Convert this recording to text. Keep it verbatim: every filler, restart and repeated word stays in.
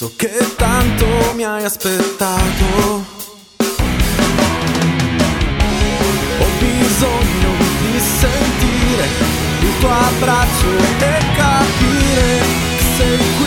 So che tanto mi hai aspettato. Ho bisogno di sentire il tuo abbraccio e capire che sei qui